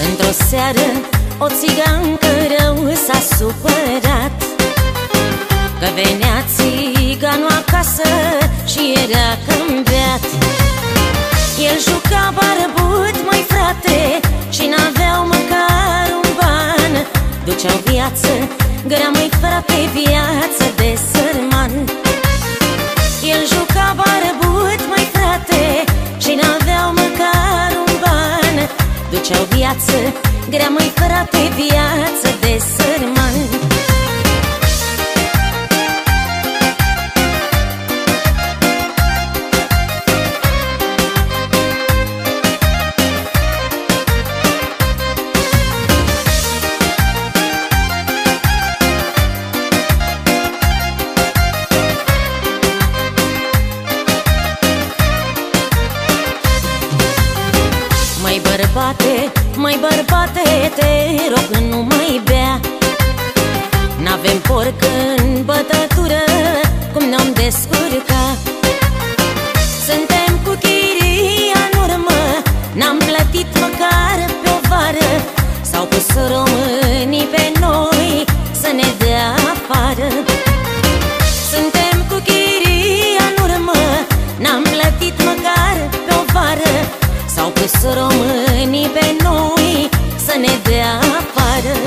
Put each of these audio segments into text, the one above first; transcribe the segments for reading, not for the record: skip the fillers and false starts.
Într-o seară o țigancă rău s-a supărat că venea țiganul acasă și era câmbeat. El juca barbut, măi frate, și n-aveau măcar un ban. Duceau viață grea, măi frate, viață de sărman. El juca barbut, măi frate, și n-aveau măcar un ban. Duceau viață grea, măi frate, viață de sărman. Măi bărbate, te rog, nu mai bea. N-avem porc în bătătură, cum ne-om descurca? Suntem cu chiria în urmă, n-am plătit măcar pe o vară. S-au pus românii pe noi să ne dea afară. Suntem cu chiria în urmă, n-am plătit măcar pe o vară. S-au pus românii pe noi să ne dea afară.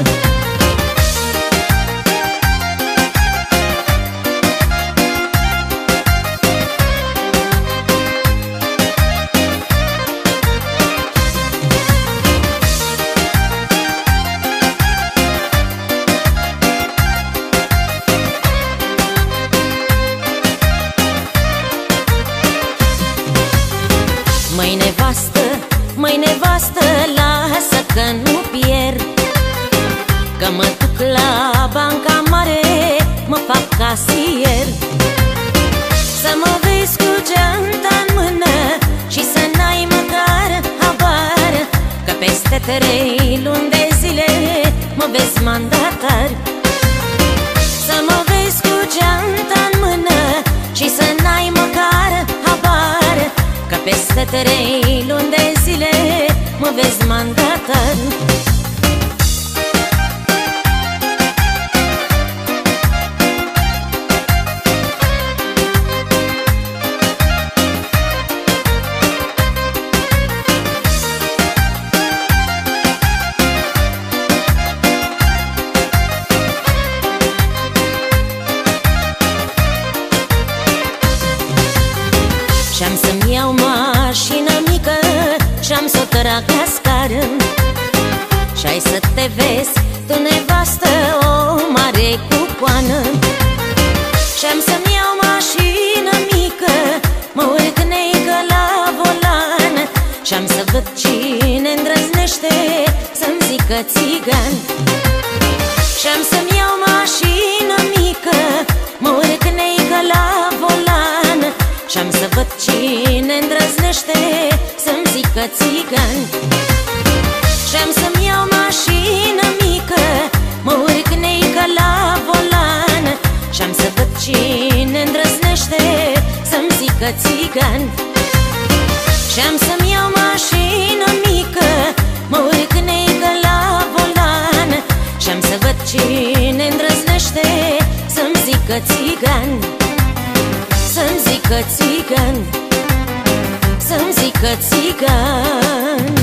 Măi nevastă, lasă că nu pierd, că mă duc la banca mare, mă fac casier. Să mă vezi cu geanta în mână și să n-ai măcar habar, că peste 3 luni de zile mă vezi mandatar. Să mă vezi cu geanta în mână și să n-ai măcar habar, că peste 3 luni de zile mă vezi mandatar. Și-am să-mi iau mașină mică și-am să o trag la scară, și-ai să te vezi tu, nevastă, o mare cucoană. Și-am să-mi iau mașină mică, mă urc neică la volan, și-am să văd cine îndrăznește să-mi zică țigan. Și-am să-mi iau mașină mică, mă urc neică la volan, și-am să văd cine îndrăznește să-mi zică țigan. Și-am să-mi iau mașină mică, mă urc neică la volan, și-am să văd cine îndrăznește să-mi zică țigan. Și-am să-mi iau mașină mică, mă urc neică la volan, și-am să văd cine îndrăznește să-mi zică țigan. Să-mi zică țigan, să-mi zică țigan.